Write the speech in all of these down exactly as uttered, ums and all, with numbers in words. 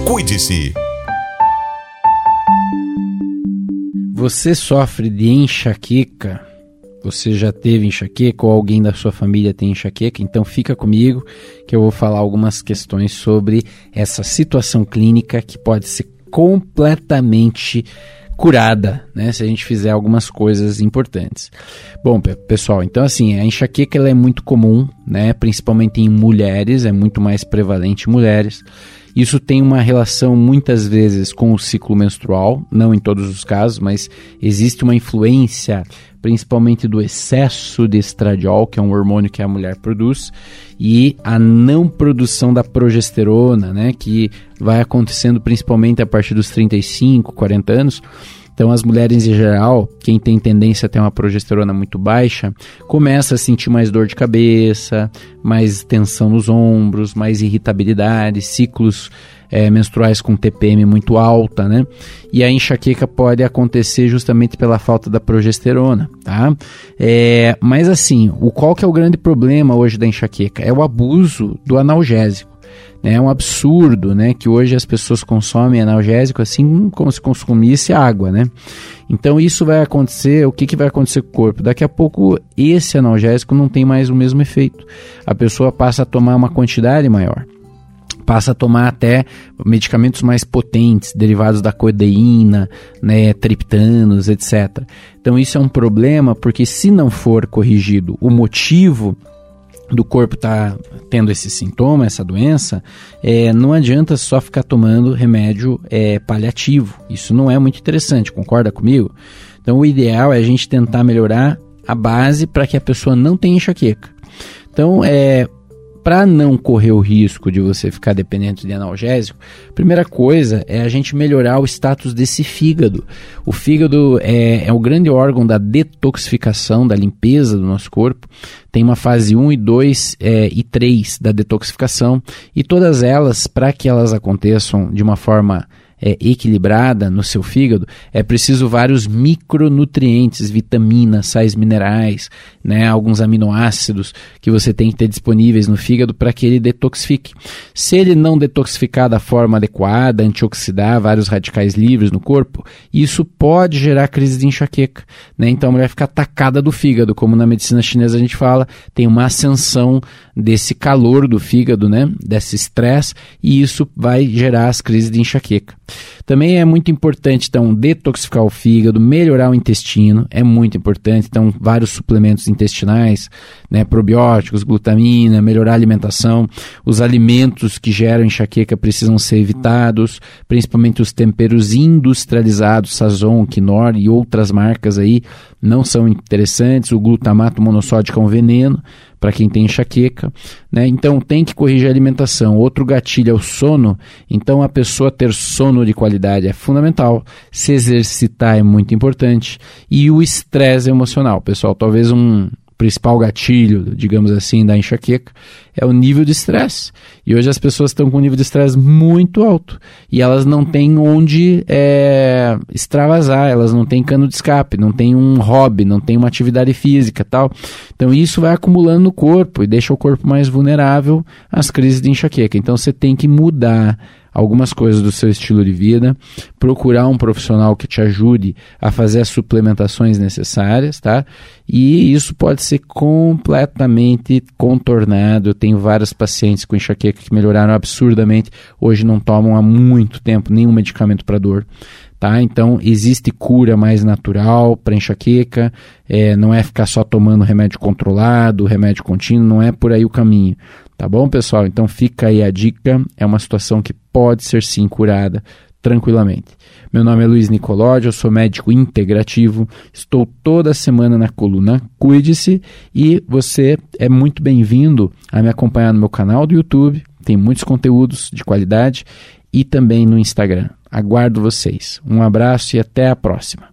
Cuide-se. Você sofre de enxaqueca? Você já teve enxaqueca ou alguém da sua família tem enxaqueca? Então fica comigo que eu vou falar algumas questões sobre essa situação clínica que pode ser completamente curada, né, se a gente fizer algumas coisas importantes. Bom, pessoal, então assim, a enxaqueca ela é muito comum, né, principalmente em mulheres, é muito mais prevalente em mulheres. Isso tem uma relação muitas vezes com o ciclo menstrual, não em todos os casos, mas existe uma influência principalmente do excesso de estradiol, que é um hormônio que a mulher produz, e a não produção da progesterona, né, que vai acontecendo principalmente a partir dos trinta e cinco, quarenta anos. Então, as mulheres em geral, quem tem tendência a ter uma progesterona muito baixa, começa a sentir mais dor de cabeça, mais tensão nos ombros, mais irritabilidade, ciclos é, menstruais com T P M muito alta, né? E a enxaqueca pode acontecer justamente pela falta da progesterona, tá? É, mas assim, o, qual que é o grande problema hoje da enxaqueca? É o abuso do analgésico. É um absurdo, né, que hoje as pessoas consomem analgésico assim como se consumisse água, né? Então isso vai acontecer, o que, que vai acontecer com o corpo? Daqui a pouco esse analgésico não tem mais o mesmo efeito. A pessoa passa a tomar uma quantidade maior. Passa a tomar até medicamentos mais potentes, derivados da codeína, né, triptanos, etcétera. Então isso é um problema, porque se não for corrigido o motivo do corpo tá tendo esse sintoma, essa doença, é, não adianta só ficar tomando remédio é, paliativo. Isso não é muito interessante, concorda comigo? Então o ideal é a gente tentar melhorar a base para que a pessoa não tenha enxaqueca. Então, é, para não correr o risco de você ficar dependente de analgésico, a primeira coisa é a gente melhorar o status desse fígado. O fígado é, é o grande órgão da detoxificação, da limpeza do nosso corpo. Tem uma fase um e dois é, e três da detoxificação, e todas elas, para que elas aconteçam de uma forma É, equilibrada no seu fígado, é preciso vários micronutrientes, vitaminas, sais minerais, né, alguns aminoácidos que você tem que ter disponíveis no fígado para que ele detoxifique. Se ele não detoxificar da forma adequada, antioxidar vários radicais livres no corpo, isso pode gerar crise de enxaqueca, né? Então a mulher fica atacada do fígado, como na medicina chinesa a gente fala, tem uma ascensão desse calor do fígado, né, desse estresse, e isso vai gerar as crises de enxaqueca. Também é muito importante, então, detoxificar o fígado, melhorar o intestino, é muito importante, então, vários suplementos intestinais, né, probióticos, glutamina, melhorar a alimentação. Os alimentos que geram enxaqueca precisam ser evitados, principalmente os temperos industrializados, Sazon, Knorr e outras marcas aí, não são interessantes. O glutamato monossódico é um veneno para quem tem enxaqueca, né? Então tem que corrigir a alimentação. Outro gatilho é o sono, então a pessoa ter sono de qualidade é fundamental, se exercitar é muito importante, e o estresse emocional, pessoal, talvez um principal gatilho, digamos assim, da enxaqueca é o nível de estresse. E hoje as pessoas estão com um nível de estresse muito alto e elas não têm onde é, extravasar, elas não têm cano de escape, não têm um hobby, não têm uma atividade física, tal. Então isso vai acumulando no corpo e deixa o corpo mais vulnerável às crises de enxaqueca. Então você tem que mudar algumas coisas do seu estilo de vida, procurar um profissional que te ajude a fazer as suplementações necessárias, tá? E isso pode ser completamente contornado. Eu tenho vários pacientes com enxaqueca que melhoraram absurdamente, hoje não tomam há muito tempo nenhum medicamento para dor. Tá? Então existe cura mais natural para enxaqueca, é, não é ficar só tomando remédio controlado, remédio contínuo, não é por aí o caminho, tá bom, pessoal? Então fica aí a dica, é uma situação que pode ser sim curada tranquilamente. Meu nome é Luiz Nicolodi, eu sou médico integrativo, estou toda semana na coluna Cuide-se e você é muito bem-vindo a me acompanhar no meu canal do YouTube, tem muitos conteúdos de qualidade, e também no Instagram. Aguardo vocês. Um abraço e até a próxima.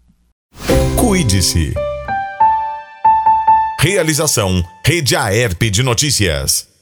Cuide-se. Realização Rede Aerp de Notícias.